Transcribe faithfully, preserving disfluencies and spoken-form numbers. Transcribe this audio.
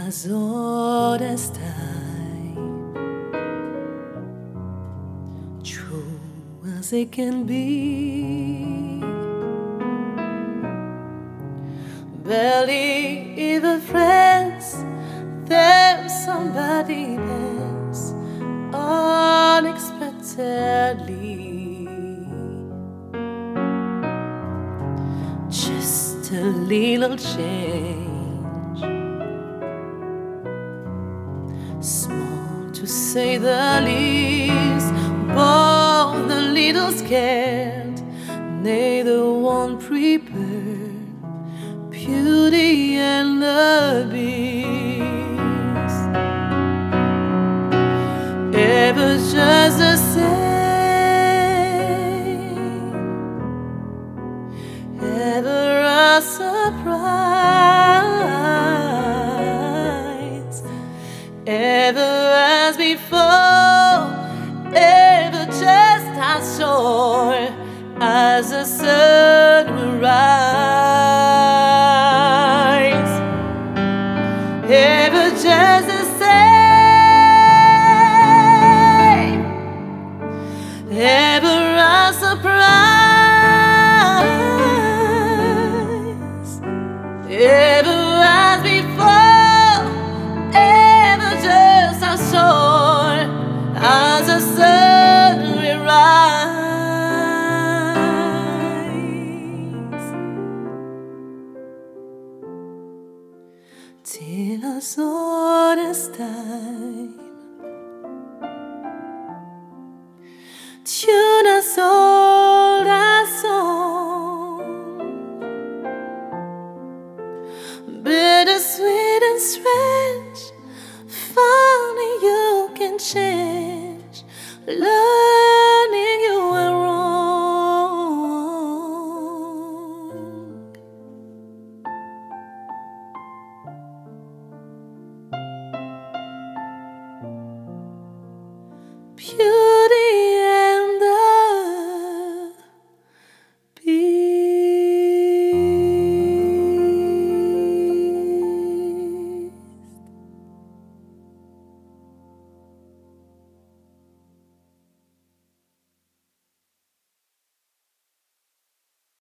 as old as time, true as it can be. Barely even friends, there's somebody else unexpectedly. Just a little change, small to say the least, both a little scared, neither one prepared. Beauty and the Beast, ever just the same, ever a surprise, ever as before, ever just as sure as the sun will rise, ever just the same, ever a surprise, ever as before, ever just as sure as the sun will rise. Till as old as time, tune as old as song, bittersweet and strange, funny you can change. Love